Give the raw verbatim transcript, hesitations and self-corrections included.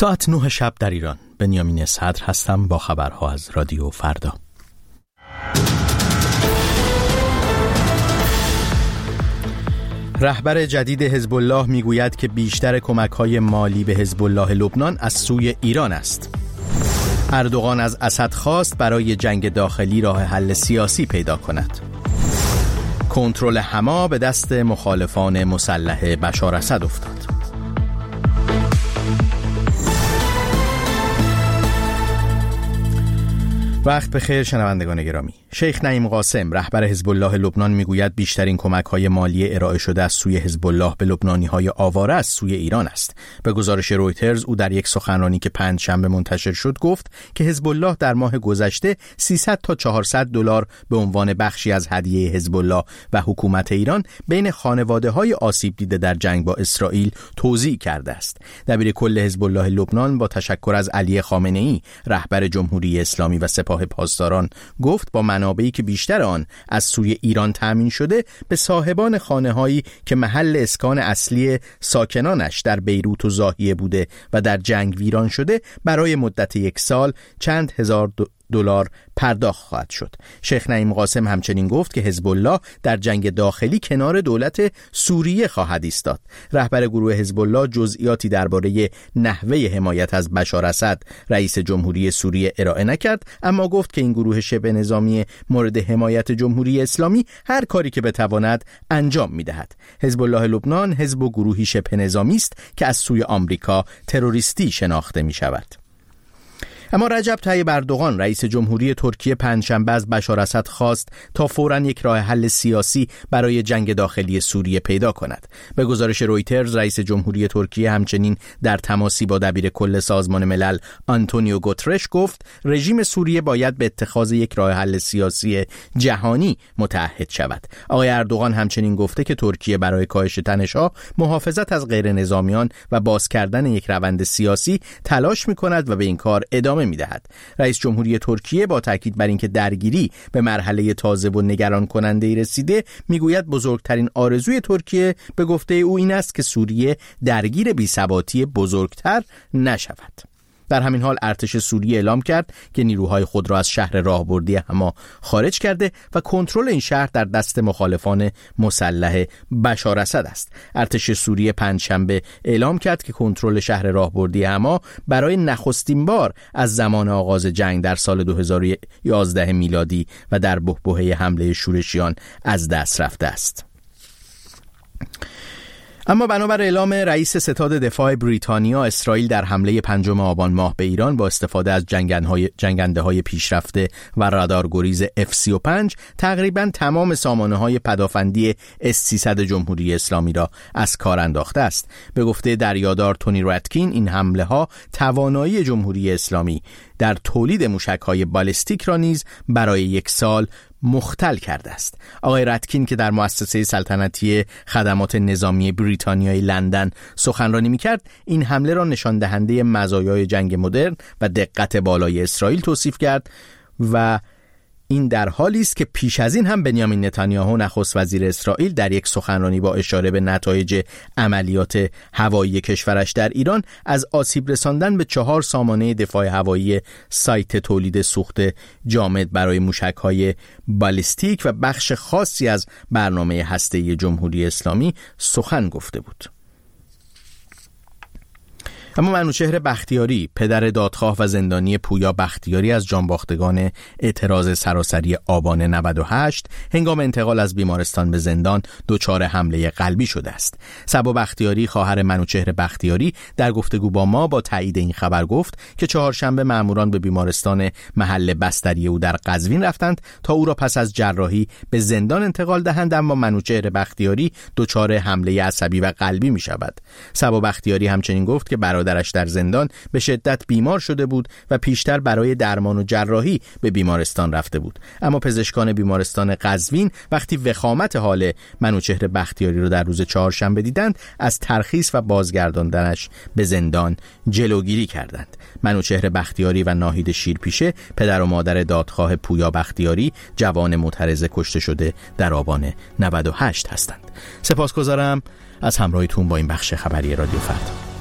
ساعت نه شب در ایران. بنیامین صدر هستم با خبرها از رادیو فردا. رهبر جدید حزب الله میگوید که بیشتر کمک‌های مالی به حزب الله لبنان از سوی ایران است. اردوغان از اسد خواست برای جنگ داخلی راه حل سیاسی پیدا کند. کنترل حما به دست مخالفان مسلح بشار اسد افتاد. وقت بخیر شنوندگان گرامی. شیخ نعیم قاسم رهبر حزب الله لبنان میگوید بیشترین کمک‌های مالی ارائه شده از سوی حزب الله به لبنانی‌های آواره از سوی ایران است. به گزارش رویترز او در یک سخنرانی که پنجشنبه منتشر شد گفت که حزب الله در ماه گذشته سیصد تا چهارصد دلار به عنوان بخشی از هدیه حزب الله و حکومت ایران بین خانواده‌های آسیب دیده در جنگ با اسرائیل توزیع کرده است. دبیر کل حزب الله لبنان با تشکر از علی خامنه‌ای رهبر جمهوری اسلامی و سپاه پاسداران گفت با منابعی که بیشتر آن از سوی ایران تامین شده به صاحبان خانه‌هایی که محل اسکان اصلی ساکنانش در بیروت و ضاحیه بوده و در جنگ ویران شده برای مدت یک سال چند هزار دلار پرداخت خواهد شد. شیخ نعیم قاسم همچنین گفت که حزب الله در جنگ داخلی کنار دولت سوریه خواهد ایستاد. رهبر گروه حزب الله جزئیاتی درباره نحوه حمایت از بشار اسد رئیس جمهوری سوریه ارائه نکرد، اما گفت که این گروه شبه نظامی مورد حمایت جمهوری اسلامی هر کاری که بتواند انجام می‌دهد. حزب الله لبنان حزب و گروهی شبه نظامی است که از سوی آمریکا تروریستی شناخته می‌شود. اما رجب طیب اردوغان رئیس جمهوری ترکیه پنجشنبه از بشار اسد خواست تا فوراً یک راه حل سیاسی برای جنگ داخلی سوریه پیدا کند. به گزارش رویترز رئیس جمهوری ترکیه همچنین در تماسی با دبیر کل سازمان ملل آنتونیو گوترش گفت رژیم سوریه باید به اتخاذ یک راه حل سیاسی جهانی متعهد شود. آقای اردوغان همچنین گفته که ترکیه برای کاهش تنش‌ها، محافظت از غیر نظامیان و باز کردن یک روند سیاسی تلاش می‌کند و به این کار ادامه می‌دهد. رئیس جمهوری ترکیه با تاکید بر اینکه درگیری به مرحله تازه و نگران کننده‌ای رسیده میگوید بزرگترین آرزوی ترکیه به گفته او این است که سوریه درگیر بی‌ثباتی بزرگتر نشود. در همین حال ارتش سوریه اعلام کرد که نیروهای خود را از شهر راهبردی حما خارج کرده و کنترل این شهر در دست مخالفان مسلح بشار اسد است. ارتش سوریه پنجشنبه اعلام کرد که کنترل شهر راهبردی حما برای نخستین بار از زمان آغاز جنگ در سال دو هزار و یازده میلادی و در بحبوحه حمله شورشیان از دست رفته است. اما بنابر اعلام رئیس ستاد دفاع بریتانیا، اسرائیل در حمله پنجم آبان ماه به ایران با استفاده از جنگنده های پیشرفته و رادارگریز اف سی و پنج تقریباً تمام سامانه های پدافندی اس سیصد جمهوری اسلامی را از کار انداخته است. به گفته دریادار تونی راتکین این حمله ها توانایی جمهوری اسلامی در تولید موشک‌های بالستیک را نیز برای یک سال مختل کرده است. آقای راتکین که در مؤسسه سلطنتی خدمات نظامی بریتانیای لندن سخنرانی می‌کرد، این حمله را نشان دهنده مزایای جنگ مدرن و دقت بالای اسرائیل توصیف کرد و این در حالی است که پیش از این هم بنیامین نتانیاهو نخست وزیر اسرائیل در یک سخنرانی با اشاره به نتایج عملیات هوایی کشورش در ایران از آسیب رساندن به چهار سامانه دفاع هوایی سایت تولید سوخت جامد برای موشک‌های بالستیک و بخش خاصی از برنامه هسته‌ای جمهوری اسلامی سخن گفته بود. اما منوچهر بختیاری پدر دادخواه و زندانی پویا بختیاری از جانباختگان اعتراض سراسری آبان نود و هشت هنگام انتقال از بیمارستان به زندان دچار حمله قلبی شده است. سبا بختیاری خواهر منوچهر بختیاری در گفتگو با ما با تایید این خبر گفت که چهارشنبه ماموران به بیمارستان محل بستری او در قزوین رفتند تا او را پس از جراحی به زندان انتقال دهند، اما منوچهر بختیاری دچار حمله عصبی و قلبی می شود. سبا بختیاری همچنین گفت که برای درش در زندان به شدت بیمار شده بود و پیشتر برای درمان و جراحی به بیمارستان رفته بود، اما پزشکان بیمارستان قزوین وقتی وخامت حال منوچهر بختیاری را در روز چهارشنبه دیدند از ترخیص و بازگرداندنش به زندان جلوگیری کردند. منوچهر بختیاری و ناهید شیرپیشه پدر و مادر دادخواه پویا بختیاری جوان معترض کشته شده در آبان نود و هشت هستند. سپاسگزارم از همراهیتون با این بخش خبری رادیو فردا.